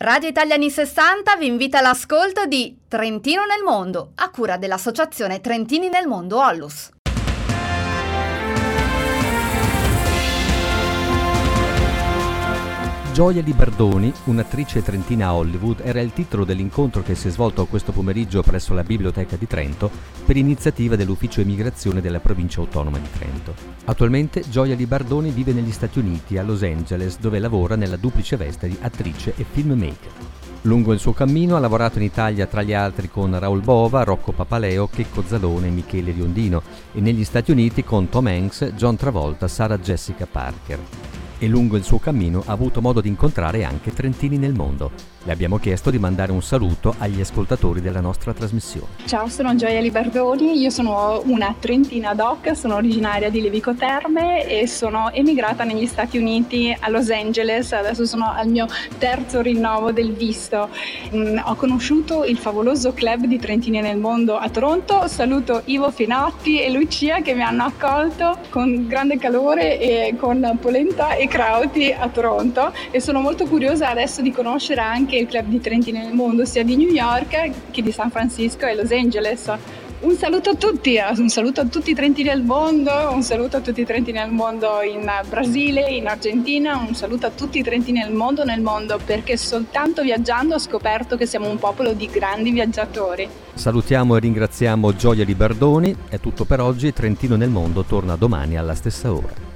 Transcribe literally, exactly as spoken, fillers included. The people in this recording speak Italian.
Radio Italia anni sessanta vi invita all'ascolto di Trentino nel mondo, a cura dell'associazione Trentini nel mondo Ollus. Gioia Libardoni, un'attrice trentina a Hollywood, era il titolo dell'incontro che si è svolto questo pomeriggio presso la Biblioteca di Trento per iniziativa dell'Ufficio Immigrazione della Provincia Autonoma di Trento. Attualmente Gioia Libardoni vive negli Stati Uniti, a Los Angeles, dove lavora nella duplice veste di attrice e filmmaker. Lungo il suo cammino ha lavorato in Italia tra gli altri con Raoul Bova, Rocco Papaleo, Checco Zalone e Michele Riondino e negli Stati Uniti con Tom Hanks, John Travolta, Sarah Jessica Parker. E lungo il suo cammino ha avuto modo di incontrare anche trentini nel mondo. Le abbiamo chiesto di mandare un saluto agli ascoltatori della nostra trasmissione. Ciao, sono Gioia Libardoni, io sono una trentina doc, sono originaria di Levico Terme e sono emigrata negli Stati Uniti, a Los Angeles, adesso sono al mio terzo rinnovo del visto. Mm, ho conosciuto il favoloso club di Trentini nel mondo a Toronto, saluto Ivo Finotti e Lucia che mi hanno accolto con grande calore e con polenta e crauti a Toronto e sono molto curiosa adesso di conoscere anche il club di Trentini nel mondo sia di New York che di San Francisco e Los Angeles. Un saluto a tutti, un saluto a tutti i trentini del mondo, un saluto a tutti i trentini del mondo in Brasile, in Argentina, un saluto a tutti i trentini del mondo nel mondo, perché soltanto viaggiando ho scoperto che siamo un popolo di grandi viaggiatori. Salutiamo e ringraziamo Gioia Libardoni, è tutto per oggi, Trentino nel mondo torna domani alla stessa ora.